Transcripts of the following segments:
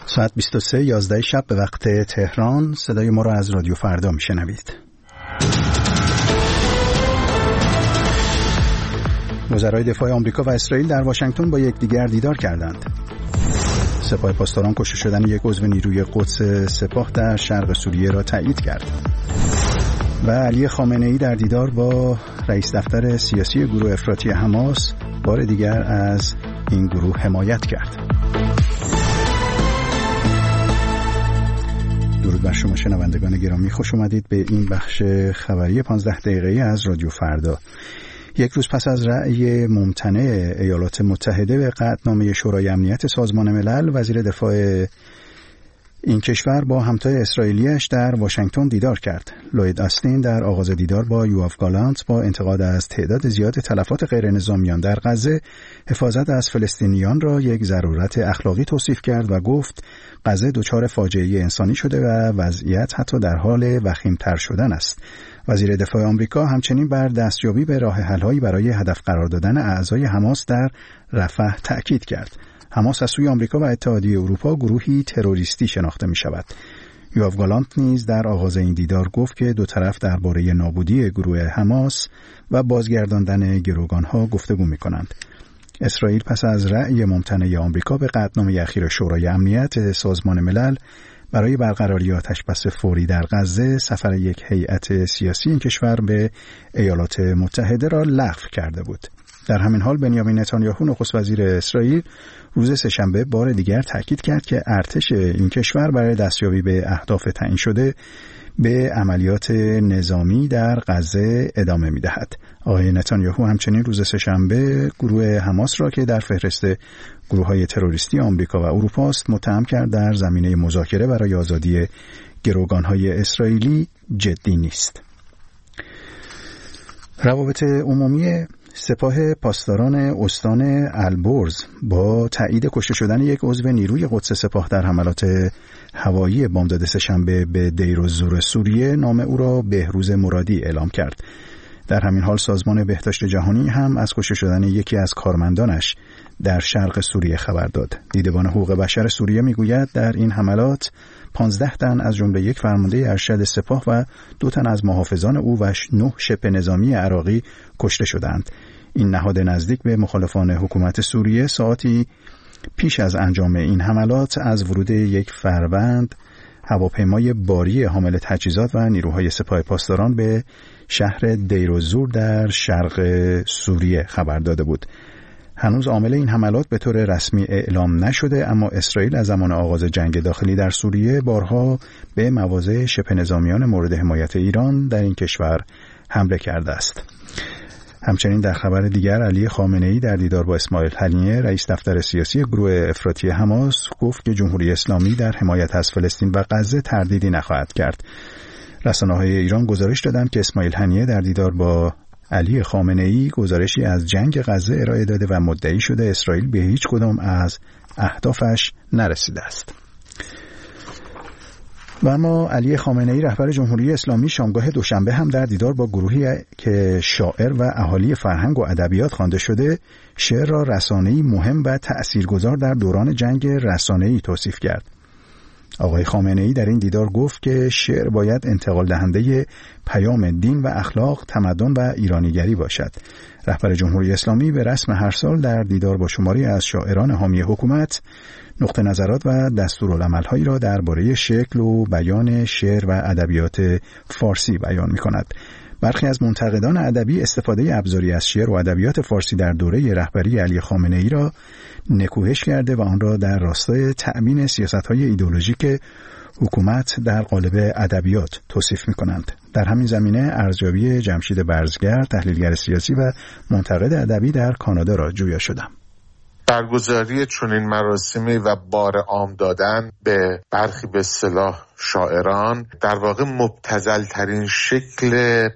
ساعت 23:11 شب به وقت تهران. صدای ما را از رادیو فردا میشنوید. وزرای دفاع آمریکا و اسرائیل در واشنگتن با یکدیگر دیدار کردند. سپاه پاسداران کشته شدن یک عضو نیروی قدس سپاه در شرق سوریه را تایید کرد. و علی خامنه‌ای در دیدار با رئیس دفتر سیاسی گروه افراطی حماس بار دیگر از این گروه حمایت کرد. درود بر شما شنوندگان گرامی، خوش آمدید به این بخش خبری 15 دقیقه‌ای از رادیو فردا. یک روز پس از رأی ممتنع ایالات متحده به قطعنامه شورای امنیت سازمان ملل، وزیر دفاع این کشور با همتای اسرائیلیش در واشنگتن دیدار کرد. لوید آستین در آغاز دیدار با یواف گالانت با انتقاد از تعداد زیاد تلفات غیر نظامیان در غزه، حفاظت از فلسطینیان را یک ضرورت اخلاقی توصیف کرد و گفت غزه دچار فاجعه انسانی شده و وضعیت حتی در حال وخیم‌تر شدن است. وزیر دفاع آمریکا همچنین بر دستیابی به راه حل‌هایی برای هدف قرار دادن اعضای حماس در رفح تأکید کرد. حماس از سوی آمریکا و اتحادیه اروپا گروهی تروریستی شناخته می شود. یواف گالانت نیز در آغاز این دیدار گفت که دو طرف درباره نابودی گروه حماس و بازگرداندن گروگانها گفتگو می کنند. اسرائیل پس از رأی ممتنع آمریکا به قطعنامه اخیر شورای امنیت سازمان ملل برای برقراری آتشبس فوری در غزه، سفر یک هیئت سیاسی این کشور به ایالات متحده را لغو کرده بود. در همین حال بنیامین نتانیاهو نخست وزیر اسرائیل روز سه‌شنبه بار دیگر تاکید کرد که ارتش این کشور برای دستیابی به اهداف تعیین شده به عملیات نظامی در غزه ادامه می‌دهد. آقای نتانیاهو همچنین روز سه‌شنبه گروه حماس را که در فهرست گروه‌های تروریستی آمریکا و اروپا است متهم کرد در زمینه مذاکره برای آزادی گروگان‌های اسرائیلی جدی نیست. روابط عمومی سپاه پاسداران استان البرز با تایید کشته شدن یک عضو نیروی قدس سپاه در حملات هوایی بامداد سه‌شنبه به دیر الزور سوریه نام او را بهروز مرادی اعلام کرد. در همین حال سازمان بهداشت جهانی هم از کشته شدن یکی از کارمندانش در شرق سوریه خبر داد. دیدبان حقوق بشر سوریه میگوید در این حملات 15 تن از جمله یک فرمانده ارشد سپاه و 2 تن از محافظان او و 9 شبه نظامی عراقی کشته شدند. این نهاد نزدیک به مخالفان حکومت سوریه ساعتی پیش از انجام این حملات از ورود یک فروند هواپیمای باری حامل تجهیزات و نیروهای سپاه پاسداران به شهر دیر الزور در شرق سوریه خبر داده بود. هنوز عامل این حملات به طور رسمی اعلام نشده، اما اسرائیل از زمان آغاز جنگ داخلی در سوریه بارها به مواضع شبه نظامیان مورد حمایت ایران در این کشور حمله کرده است. همچنین در خبر دیگر علی خامنه‌ای در دیدار با اسماعیل هنیه رئیس دفتر سیاسی گروه افراطی حماس گفت که جمهوری اسلامی در حمایت از فلسطین و غزه تردیدی نخواهد کرد. رسانه‌های ایران گزارش دادند که اسماعیل هنیه در دیدار با علی خامنه‌ای گزارشی از جنگ غزه ارائه داده و مدعی شده اسرائیل به هیچ کدام از اهدافش نرسیده است. و اما علی خامنه‌ای رهبر جمهوری اسلامی شامگاه دوشنبه هم در دیدار با گروهی که شاعر و اهالی فرهنگ و ادبیات خوانده شده، شعر را رسانه‌ای مهم و تأثیرگذار در دوران جنگ رسانه‌ای توصیف کرد. آقای خامنه‌ای در این دیدار گفت که شعر باید انتقال دهنده پیام دین و اخلاق، تمدن و ایرانیگری باشد. رهبر جمهوری اسلامی به رسم هر سال در دیدار با شماری از شاعران حامی حکومت نقطه نظرات و دستورالعمل‌هایی را درباره شکل و بیان شعر و ادبیات فارسی بیان می‌کند. برخی از منتقدان ادبی استفاده ابزاری از شعر و ادبیات فارسی در دوره رهبری علی خامنه‌ای را نکوهش کرده و آن را در راستای تأمین سیاست‌های ایدئولوژیک حکومت در قالب ادبیات توصیف می‌کنند. در همین زمینه ارزیابی جمشید برزگر، تحلیلگر سیاسی و منتقد ادبی در کانادا را جویا شدم. برگزاری چنین مراسمی و بار عام دادن به برخی به اصطلاح شاعران در واقع مبتذل‌ترین شکل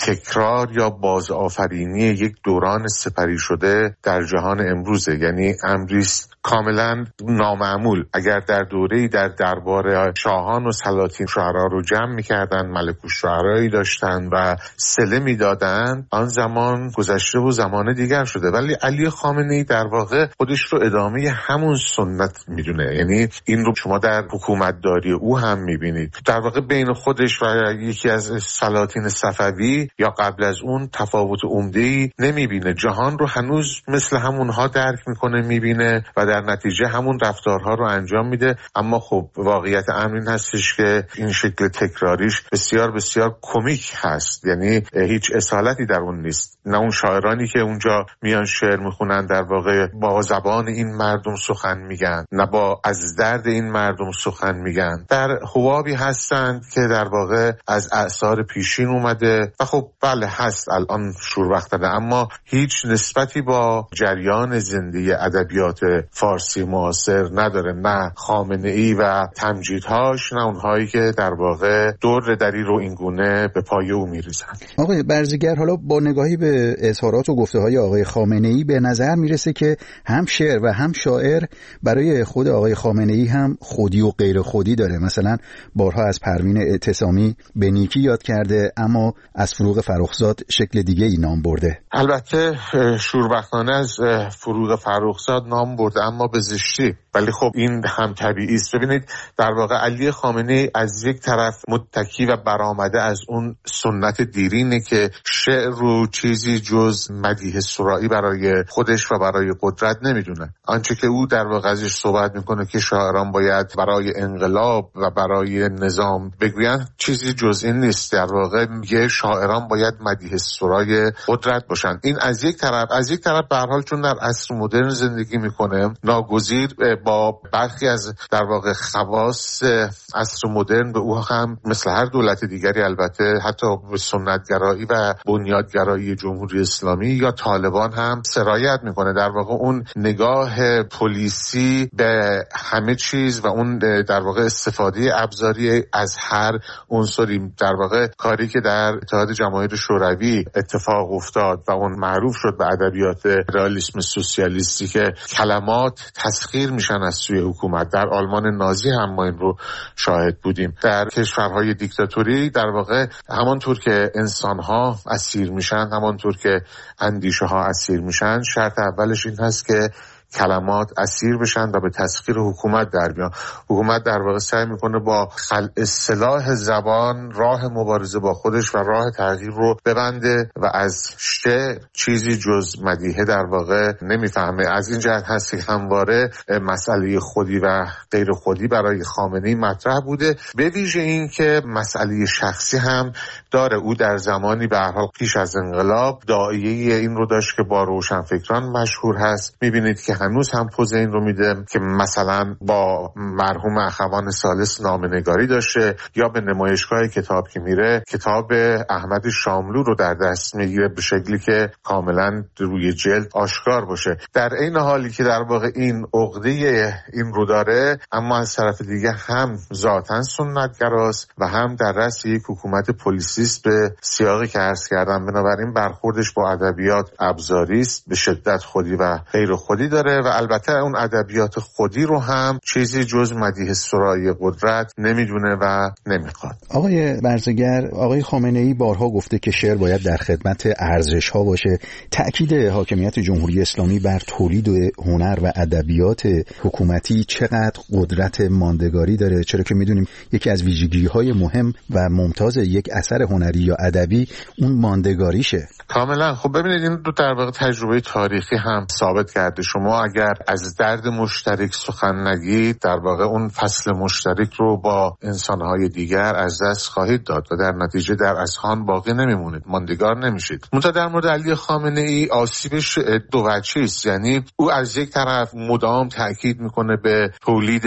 تکرار یا بازآفرینی یک دوران سپری شده در جهان امروزه. یعنی امریست کاملا نامعمول. اگر در دوره‌ای در دربار شاهان و سلاطین شعرا رو جمع می‌کردن، ملک الشعرایی داشتن و صله می‌دادن، آن زمان گذشته و زمان دیگر شده. ولی علی خامنه‌ای در واقع خودش رو ادامه همون سنت می‌دونه. یعنی این رو شما در حکومتداری او هم می‌بینید. در واقع بین خودش و یکی از سلاطین صفوی یا قبل از اون تفاوت عمده‌ای نمی‌بینه. جهان رو هنوز مثل همونها درک می‌کنه، می‌بینه و در نتیجه همون رفتارها رو انجام میده. اما خب واقعیت امر این هستش که این شکل تکراریش بسیار بسیار کمیک هست. یعنی هیچ اصالتی در اون نیست. نه اون شاعرانی که اونجا میان شعر میخونن در واقع با زبان این مردم سخن میگن، نه با از درد این مردم سخن میگن. در حوابی هستند که در واقع از اعصار پیشین اومده و خب بله هست الان شوربختانه، اما هیچ نسبتی با جریان زندگی ادبیات فارسی معاصر نداره. نه خامنه‌ای و تمجیدهاش، نه اونهایی که در واقع دور دری رو اینگونه به پای او میریزن. آقای برزگر، حالا با نگاهی به اظهارات و گفته‌های آقای خامنه‌ای به نظر میرسه که هم شعر و هم شاعر برای خود آقای خامنه‌ای هم خودی و غیر خودی داره. مثلا بارها از پروین اعتصامی به نیکی یاد کرده، اما از فروغ فرخزاد شکل دیگه ای نام برده. البته شوربختانه از فروغ فرخزاد نام برده، اما به زشتی. ولی خب این هم طبیعی است. ببینید در واقع علی خامنه‌ای از یک طرف متکی و برآمده از اون سنت دیرینه که شعر رو چیزی جز مدیح سرائی برای خودش و برای قدرت نمیدونه. آنچه که او در واقع ازش صحبت میکنه که شاعران باید برای انقلاب و برای نظام بگویند چیزی جز این نیست. در واقع میگه شاعران باید مدیح سرای قدرت باشن. این از یک طرف به هر حال چون در عصر مدرن زندگی میکنه، ناگزیر با برخی از در واقع خواص عصر مدرن به او هم مثل هر دولت دیگری البته حتی به سنتگرایی و بنیادگرایی جمهوری اسلامی یا طالبان هم سرایت میکنه. در واقع اون نگاه پلیسی به همه چیز و اون در واقع استفاده ابزاری از هر عنصری، در واقع کاری که در اتحاد جماهیر شوروی اتفاق افتاد و اون معروف شد به ادبیات رئالیسم سوسیالیستی که کلمات تسخیر میشن از سوی حکومت. در آلمان نازی هم ما این رو شاهد بودیم. در کشورهای دیکتاتوری در واقع همانطور که انسانها اسیر میشن، همانطور که اندیشه ها اسیر میشن، شرط اولش این هست که کلمات اسیر بشن و به تسخیر حکومت در بیان. حکومت در واقع سعی میکنه با خلع سلاح زبان راه مبارزه با خودش و راه تغییر رو ببنده و از شعر چیزی جز مدیحه در واقع نمیفهمه. از این جهت هست که همواره مسئله خودی و غیر خودی برای خامنه‌ای مطرح بوده. به ویژه این که مسئله شخصی هم داره. او در زمانی به هر حال پیش از انقلاب داعیه این رو داشت که با روشنفکران مشهور هست. میبینید که هنوز هم پوز این رو میده که مثلا با مرحوم اخوان ثالث نامه‌نگاری داشته یا به نمایشگاه کتاب که میره کتاب احمد شاملو رو در دست میگیره به شکلی که کاملا روی جلد آشکار باشه. در این حالی که در واقع این عقده این رو داره، اما از طرف دیگه هم ذاتاً سنتگراست و هم در رأس یک حکومت پلیسیست به سیاقی که عرض کردم. بنابراین برخوردش با ادبیات ابزاری است، به شدت خودی و غیر خودی داره و البته اون ادبیات خودی رو هم چیزی جز مدیح سرای قدرت نمیدونه و نمیخواد. آقای برزگر، آقای خامنه‌ای بارها گفته که شعر باید در خدمت ارزش‌ها باشه. تأکید حاکمیت جمهوری اسلامی بر تولید هنر و ادبیات حکومتی چقدر قدرت ماندگاری داره، چرا که میدونیم یکی از ویژگی‌های مهم و ممتاز یک اثر هنری یا ادبی اون ماندگاریشه. کاملا. خب ببینید این رو در واقع تجربه تاریخی هم ثابت کرده. شما اگر از درد مشترک سخن نگید، در واقع اون فصل مشترک رو با انسانهای دیگر از دست خواهید داد و در نتیجه در اذهان باقی نمیمونید، ماندگار نمیشید. منتها در مورد علی خامنه‌ای آسیبش دو وجهی است. یعنی او از یک طرف مدام تاکید میکنه به تولید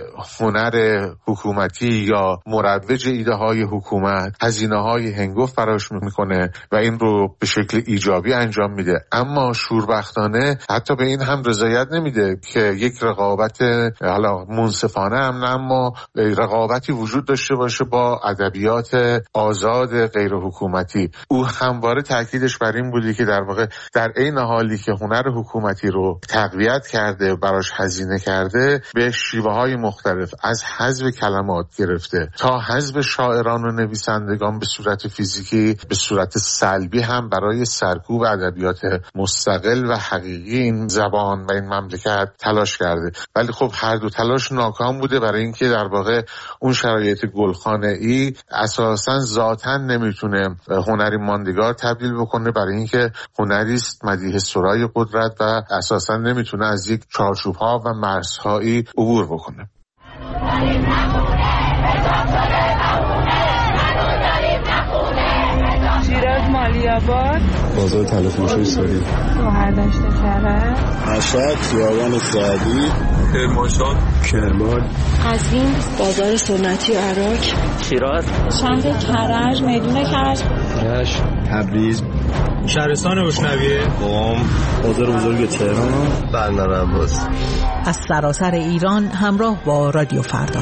هنر حکومتی یا مروج ایده های حکومت، هزینه های هنگفت براش میکنه و این رو به شکل ایجابی انجام میده. اما شوربختانه حتی به این هم رضایت رضایت نمیده که یک رقابت حالا منصفانه هم نه اما رقابتی وجود داشته باشه با ادبیات آزاد غیر حکومتی. او همواره تاکیدش بر این بودی که در واقع در عین حالی که هنر حکومتی رو تقویت کرده، براش هزینه کرده، به شیوه‌های مختلف از حذف کلمات گرفته تا حذف شاعران و نویسندگان به صورت فیزیکی، به صورت سلبی هم برای سرکوب ادبیات مستقل و حقیقی این زبان و این مملکت تلاش کرده. ولی خب هر دو تلاش ناکام بوده، برای اینکه در واقع اون شرایط گلخانه‌ای اساساً ذاتاً نمیتونه هنری ماندگار تبدیل بکنه، برای اینکه هنری است مدیح سرای قدرت و اساساً نمیتونه از یک چارچوب‌ها و مرزهایی عبور بکنه. شیراز مالی‌آباد، بازار تلافروشی ساری، گوهردشت کرج، مشهد، خیابان سعدی، کرمانشاه، کرمان، قزوین، بازار سنتی عراق، شیراز، شهر کرج، میدون کرج، رشت، تبریز، شهرستان اشنویه، قم، بازار بزرگ تهران، بندر عباس. از سراسر ایران همراه با رادیو فردا.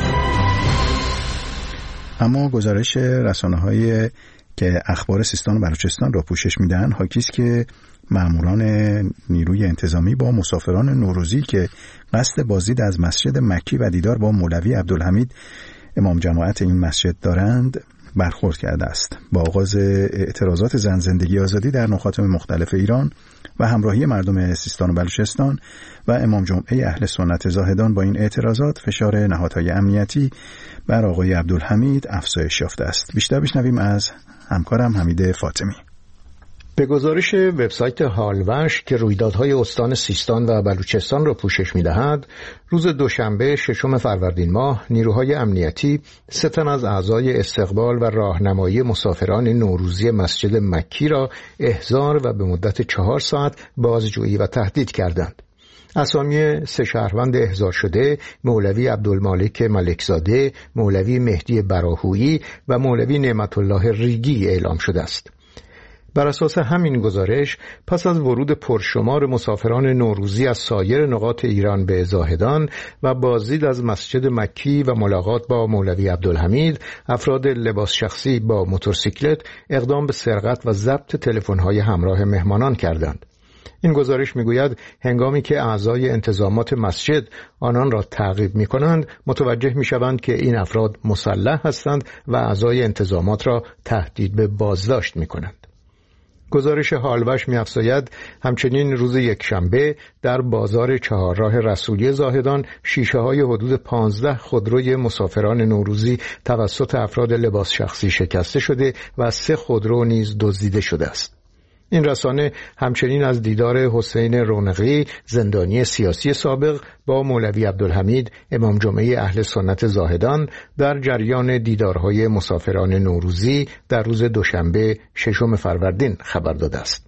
اما گزارش رسانه‌های که اخبار سیستان و بلوچستان را پوشش میدن حاکی است که ماموران نیروی انتظامی با مسافران نوروزی که قصد بازدید از مسجد مکی و دیدار با مولوی عبدالحمید امام جماعت این مسجد دارند برخورد کرده است. با آغاز اعتراضات زن زندگی آزادی در نقاط مختلف ایران و همراهی مردم سیستان و بلوچستان و امام جمعه اهل سنت زاهدان با این اعتراضات، فشار نهادهای امنیتی بر آقای عبدالحمید افزایش یافته است. بیشتر بشنویم از همکارم حمید فاطمی. به گزارش وبسایت حالوش که رویدادهای استان سیستان و بلوچستان را پوشش می‌دهد، روز دوشنبه ششم فروردین ماه نیروهای امنیتی 3 تن از اعضای استقبال و راهنمایی مسافران نوروزی مسجد مکی را احضار و به مدت 4 ساعت بازجویی و تهدید کردند. اسامی 3 شهروند احضار شده، مولوی عبدالمالک ملکزاده، مولوی مهدی براهویی و مولوی نعمت الله ریگی اعلام شده است. بر اساس همین گزارش، پس از ورود پرشمار مسافران نوروزی از سایر نقاط ایران به زاهدان و بازدید از مسجد مکی و ملاقات با مولوی عبدالحمید، افراد لباس شخصی با موتورسیکلت اقدام به سرقت و ضبط تلفن‌های همراه مهمانان کردند. این گزارش میگوید هنگامی که اعضای انتظامات مسجد آنان را تعقیب می‌کنند، متوجه می‌شوند که این افراد مسلح هستند و اعضای انتظامات را تهدید به بازداشت می‌کنند. گزارش حالوش می‌افزاید همچنین روز یکشنبه در بازار چهارراه رسولی زاهدان شیشه‌های حدود 15 خودروی مسافران نوروزی توسط افراد لباس شخصی شکسته شده و 3 خودرو نیز دزدیده شده است. این رسانه همچنین از دیدار حسین رونقی، زندانی سیاسی سابق، با مولوی عبدالحمید امام جمعه اهل سنت زاهدان در جریان دیدارهای مسافران نوروزی در روز دوشنبه ششم فروردین خبر داده است.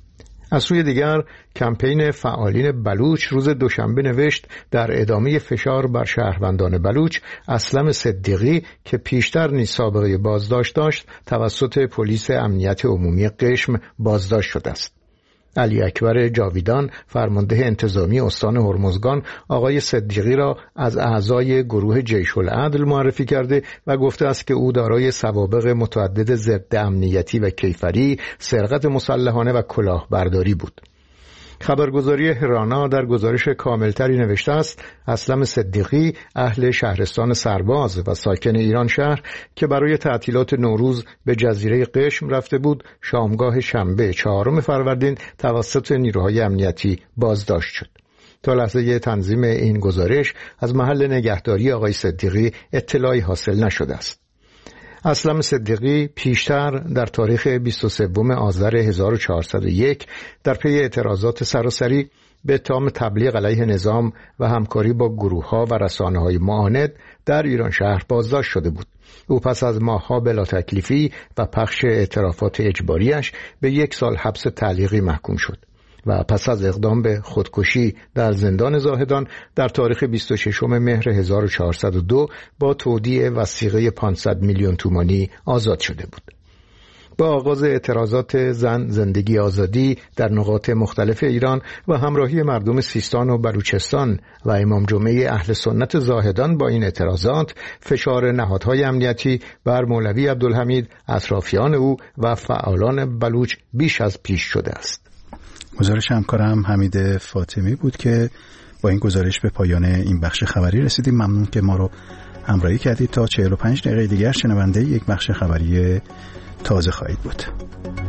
از سوی دیگر کمپین فعالین بلوچ روز دوشنبه نوشت در ادامه فشار بر شهروندان بلوچ، اسلم صدیقی که پیشتر نیز سابقه بازداشت داشت توسط پلیس امنیت عمومی قشم بازداشت شده است. علی اکبر جاویدان، فرمانده انتظامی استان هرمزگان، آقای صدیقی را از اعضای گروه جیش العدل معرفی کرده و گفته است که او دارای سوابق متعدد ضد امنیتی و کیفری، سرقت مسلحانه و کلاهبرداری بود. خبرگزاری هرانا در گزارش کاملتری نوشته است اسلم صدیقی، اهل شهرستان سرباز و ساکن ایران شهر که برای تعطیلات نوروز به جزیره قشم رفته بود، شامگاه شنبه 4 فروردین توسط نیروهای امنیتی بازداشت شد. تا لحظه تنظیم این گزارش از محل نگهداری آقای صدیقی اطلاعی حاصل نشده است. اسلم صدیقی پیشتر در تاریخ 23 آذر 1401 در پی اعتراضات سراسری به اتهام تبلیغ علیه نظام و همکاری با گروه‌ها و رسانه‌های معاند در ایران شهر بازداشت شده بود. او پس از ماه‌ها بلا تکلیفی و پخش اعترافات اجباریش به 1 سال حبس تعلیقی محکوم شد و پس از اقدام به خودکشی در زندان زاهدان در تاریخ 26 مهر 1402 با تودیع وثیقه 500 میلیون تومانی آزاد شده بود. با آغاز اعتراضات زن زندگی آزادی در نقاط مختلف ایران و همراهی مردم سیستان و بلوچستان و امام جمعه اهل سنت زاهدان با این اعتراضات، فشار نهادهای امنیتی بر مولوی عبدالحمید، اطرافیان او و فعالان بلوچ بیش از پیش شده است. گزارش همکارم حمید فاطمی بود که با این گزارش به پایان این بخش خبری رسیدیم. ممنون که ما رو همراهی کردید. تا 45 دقیقه دیگر شنونده یک بخش خبری تازه خواهید بود.